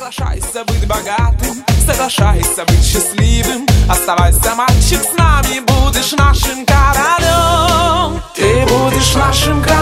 Соглашайся быть богатым, соглашайся быть счастливым. Оставайся, мальчик, с нами, будешь нашим королем. Ты будешь нашим королем.